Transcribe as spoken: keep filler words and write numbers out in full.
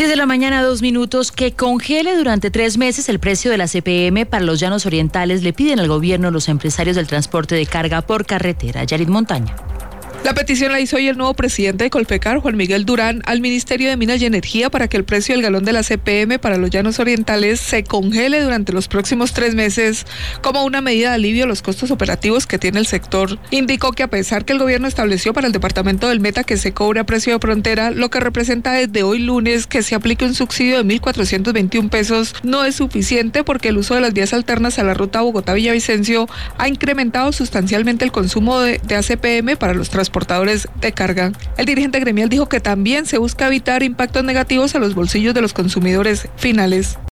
diez de la mañana, dos minutos. Que congele durante tres meses el precio de la C P M para los llanos orientales, le piden al gobierno los empresarios del transporte de carga por carretera. Yarit Montaña. La petición la hizo hoy el nuevo presidente de Colpecar, Juan Miguel Durán, al Ministerio de Minas y Energía para que el precio del galón de la C P M para los llanos orientales se congele durante los próximos tres meses como una medida de alivio a los costos operativos que tiene el sector. Indicó que a pesar que el gobierno estableció para el departamento del Meta que se cobre a precio de frontera, lo que representa desde hoy lunes que se aplique un subsidio de mil cuatrocientos veintiún pesos no es suficiente porque el uso de las vías alternas a la ruta Bogotá-Villavicencio ha incrementado sustancialmente el consumo de, de A C P M para los transportes transportadores de carga. El dirigente gremial dijo que también se busca evitar impactos negativos a los bolsillos de los consumidores finales.